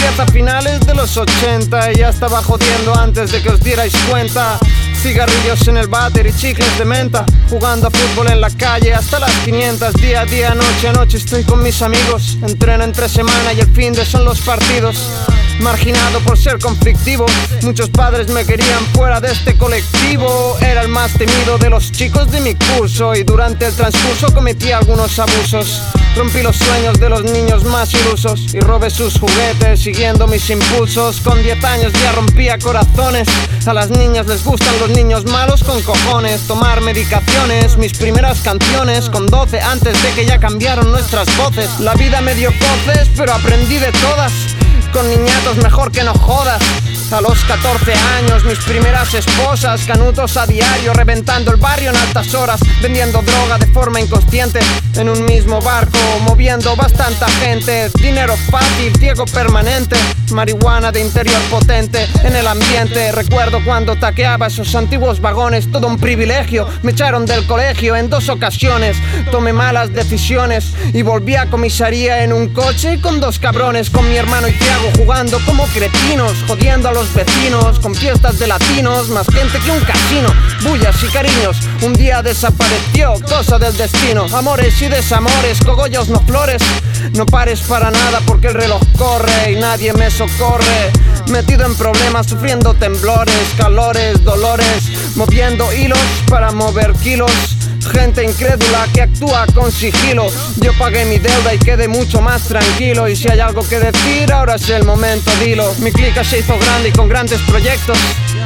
empieza a finales de los 80 y ya estaba jodiendo antes de que os dierais cuenta. Cigarrillos en el váter y chicles de menta, jugando a fútbol en la calle hasta las 500. Día a día, noche a noche estoy con mis amigos. Entreno entre semana y el fin de son los partidos. Marginado por ser conflictivo, muchos padres me querían fuera de este colectivo. Era el más temido de los chicos de mi curso y durante el transcurso cometí algunos abusos. Rompí los sueños de los niños más ilusos y robé sus juguetes siguiendo mis impulsos. Con 10 años ya rompía corazones. A las niñas les gustan los niños malos con cojones. Tomar medicaciones, mis primeras canciones con 12 antes de que ya cambiaron nuestras voces. La vida me dio coces pero aprendí de todas. Con niñatos mejor que no jodas. A los 14 años mis primeras esposas, canutos a diario, reventando el barrio en altas horas, vendiendo droga de forma inconsciente, en un mismo barco, moviendo bastante gente. Dinero fácil, ciego permanente, marihuana de interior potente en el ambiente. Recuerdo cuando taqueaba esos antiguos vagones, todo un privilegio. Me echaron del colegio en 2 ocasiones, tomé malas decisiones y volví a comisaría en un coche con 2 cabrones, con mi hermano y Tiago jugando como cretinos, jodiendo a los vecinos con fiestas de latinos, más gente que un casino, bullas y cariños. Un día desapareció, cosa del destino, amores y desamores, cogollos no flores. No pares para nada porque el reloj corre y nadie me socorre. Metido en problemas, sufriendo temblores, calores, dolores, moviendo hilos para mover kilos. Gente incrédula que actúa con sigilo. Yo pagué mi deuda y quedé mucho más tranquilo. Y si hay algo que decir, ahora es el momento, dilo. Mi clica se hizo grande y con grandes proyectos.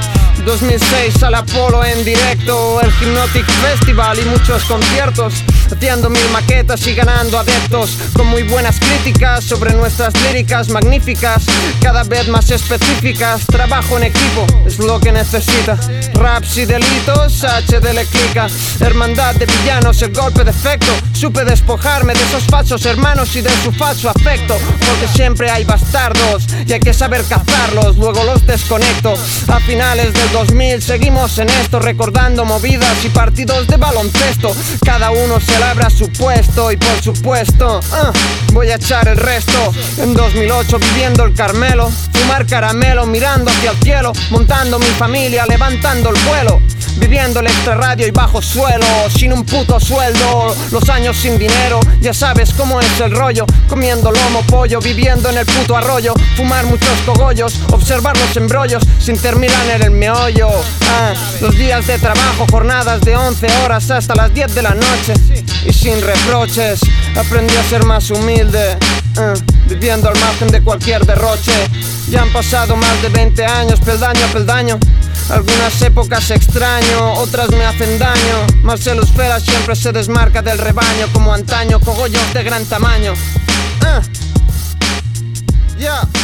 2006 al Apolo en directo, el Hypnotic Festival y muchos conciertos, haciendo 1000 maquetas y ganando adeptos, con muy buenas críticas sobre nuestras líricas magníficas, cada vez más específicas. Trabajo en equipo, es lo que necesita. Raps y delitos, HD le clica. Hermandad de villanos, el golpe de efecto. Supe despojarme de esos falsos hermanos y de su falso afecto, porque siempre hay bastardos y hay que saber cazarlos, luego los desconecto. A finales del 2000 seguimos en esto, recordando movidas y partidos de baloncesto. Cada uno se labra su puesto y por supuesto voy a echar el resto. En 2008 viviendo el Carmelo, fumar caramelo, mirando hacia el cielo, montando mi familia, levantando el vuelo. Viviendo el extrarradio y bajo suelo, sin un puto sueldo, los años sin dinero, ya sabes cómo es el rollo. Comiendo lomo, pollo, viviendo en el puto arroyo. Fumar muchos cogollos, observar los embrollos, sin terminar en el meollo. Los días de trabajo, jornadas de 11 horas hasta las 10 de la noche. Y sin reproches, aprendí a ser más humilde, viviendo al margen de cualquier derroche. Ya han pasado más de 20 años, peldaño a peldaño. Algunas épocas extraño, otras me hacen daño. Marcelo Esfera siempre se desmarca del rebaño, como antaño, cogollos de gran tamaño. Yeah.